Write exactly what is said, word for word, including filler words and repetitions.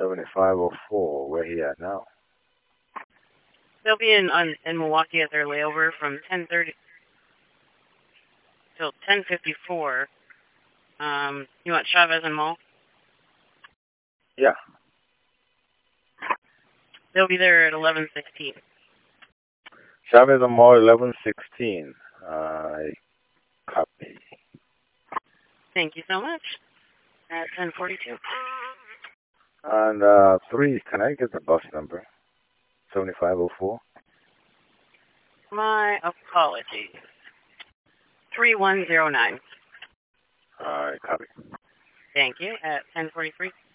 seventy-five oh four. Where he at now? They'll be in on, in Milwaukee at their layover from ten thirty till ten fifty-four. Um, you want Chavez and Mall? Yeah. They'll be there at eleven sixteen. Chavez and Mall, eleven sixteen. I copy. Thank you so much. At ten forty-two. And uh, three, can I get the bus number? seventy-five oh four? My apologies. three one zero nine. All right, copy. Thank you. At ten forty-three.